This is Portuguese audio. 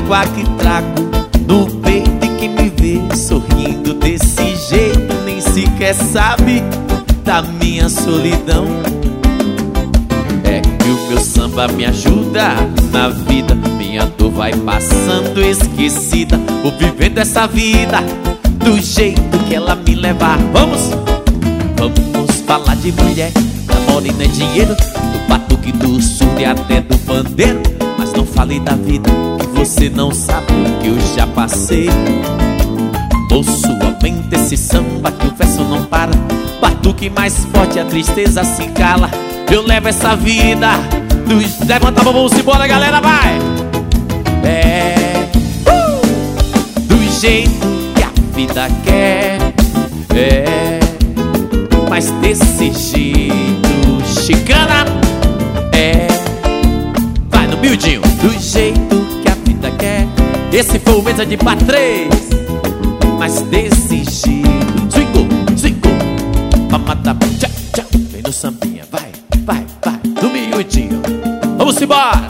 mágoa que trago no peito, e quem me vê sorrindo desse jeito nem sequer sabe da minha solidão. É que o meu samba me ajuda na vida, minha dor vai passando esquecida. Vou vivendo essa vida do jeito que ela me levar. Vamos falar de mulher, namoro e não é dinheiro, do batuque, do surdo e até do pandeiro. Mas não falei da vida, que você não sabe o que eu já passei. Moço, aumenta esse samba que o verso não para. Batuque mais forte, a tristeza se cala. Eu levo essa vida levanta a mão, vamos embora, galera, vai! Do jeito que a vida quer, mas desse jeito chicana, vai no miudinho. Do jeito que a vida quer, esse foi o mesa de pra três, mas desse jeito swingou, mamada, tchau, tchau. Vem no sambinha, vai, no miudinho. Vamos embora!